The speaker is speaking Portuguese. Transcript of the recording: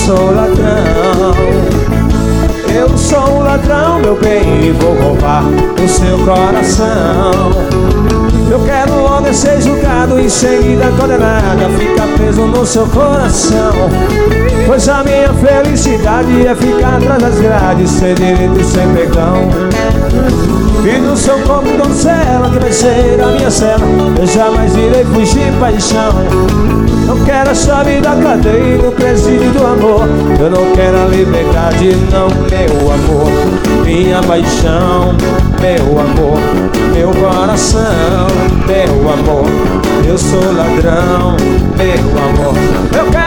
sou ladrão. Eu sou um ladrão, meu bem, e vou roubar o seu coração. Eu quero logo ser julgado, em seguida condenado a ficar preso no seu coração. Pois a minha felicidade é ficar atrás das grades, ser direito e sem perdão. E no seu corpo doncela, que vai ser a minha cela, eu jamais irei fugir paixão. Não quero a chave da cadeia e no presídio do amor. Eu não quero a liberdade, não, meu amor. Minha paixão, meu amor, meu coração, meu amor. Eu sou ladrão, meu amor. Eu quero